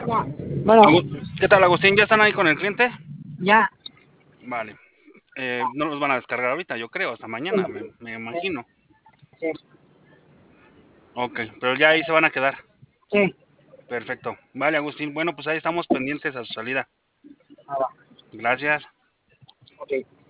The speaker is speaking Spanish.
Bueno, ¿Qué tal, Agustín? ¿Ya están ahí con el cliente? ya. Vale. No los van a descargar ahorita, yo creo, hasta Sí, mañana, me sí, imagino. sí, Ok, pero ya ahí se van a quedar. sí. Perfecto. Vale, Agustín. Bueno, pues ahí estamos pendientes a su salida. Ah, va. Gracias. Ok.